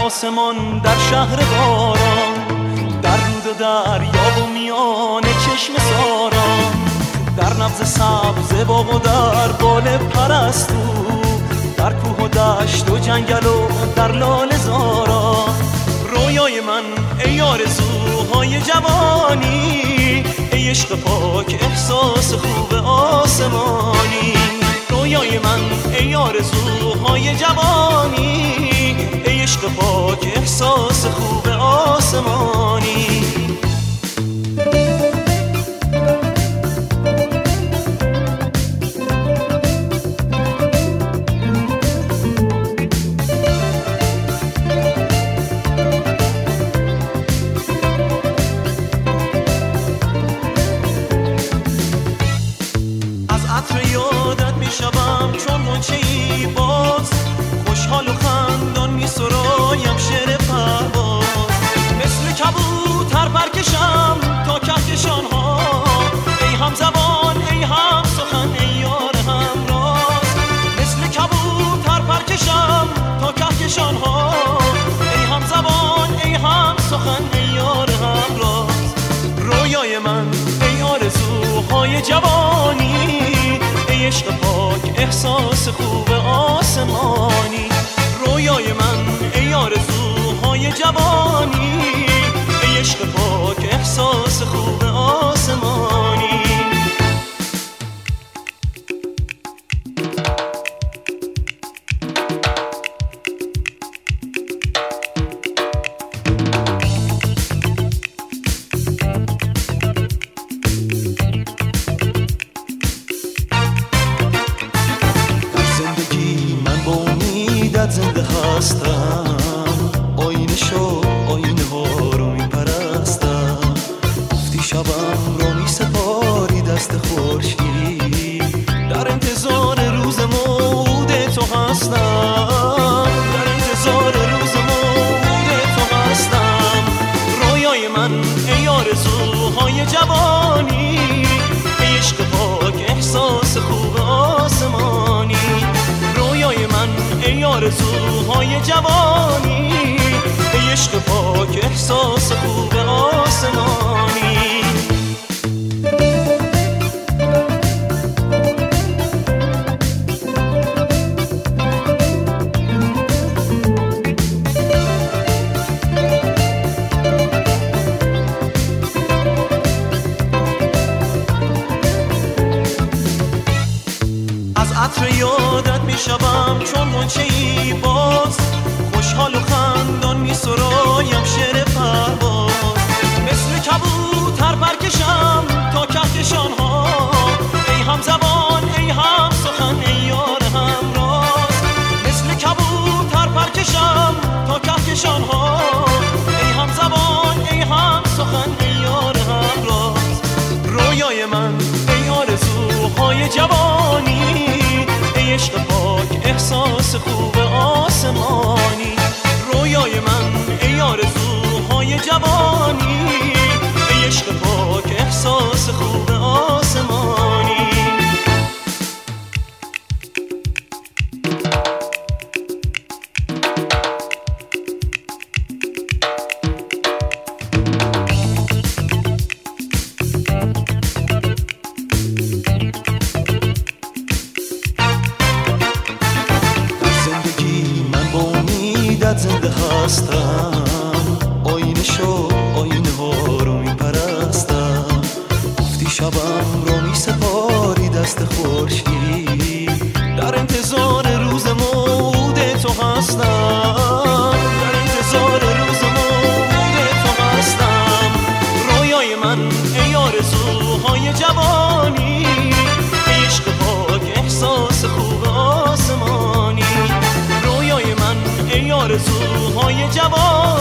آسمان در شهر باران، در رود و دریا و میان چشم ساران، در نبض سبز باغ و در بال پرستو، در کوه و دشت و جنگل و در لاله زارا. رویای من ای آرزوهای جوانی، ای عشق پاک احساس خوب آسمانی. رویای من ای آرزوهای جوانی، ای عشق پاک احساس خوب آسمانی. شبم چون غنچه‌ای باز، خوشحال و خندان می‌سرایم شعر پرواز. مثل کبوتر پرکشم تا کهکشان‌ها، ای هم زبان ای هم سخن ای یار همراز. مثل کبوتر پرکشم تا کهکشان‌ها، ای هم زبان ای هم سخن ای یار همراز. رویای من ای آرزوهای جوانی، ای عشق پاک احساس خوب آسمانی. رویای من ای آرزوهای جوانی، ای عشق پاک احساس خوب آسمانی. زنده هستم، آینه شو آینه ها رو میپرستم. گفتی شبم رو میسپاری دست خورشید، در انتظار روز موعود تو هستم، در انتظار روز موعود تو هستم. رویای من ای آرزوهای جوانی، ای عشق پاک احساس خوب آسمانی. رویای من ای آرزوهای جوانی، ای عشق پاک احساس خوب آسمانی. از عطر یادت میشوم چون غنچه‌ای باز، خوشحال و خندان می‌سرایم شعر پرواز. مثل کبوتر پرکشم تا کهکشان‌ها، ای هم زبان ای هم سخن ای یار همراز. مثل کبوتر پرکشم تا کهکشان‌ها، ای هم زبان ای هم سخن ای یار همراز. رویای من ای آرزوهای جوانی، ای عشق پاک احساس خوب آسمانی. رویای من ای آرزوهای جوانی، ای عشق پاک احساس خوب آسمانی. زنده هستم، آینه شو آینه ها رو میپرستم. گفتی شبم رو میسپاری دست خورشید، در انتظار روز موعود تو هستم، در انتظار روز موعود تو هستم. رویای من ای آرزوهای جوانی، ای عشق پاک احساس خوب آسمانی. رویای من ای آرزوهای جوان،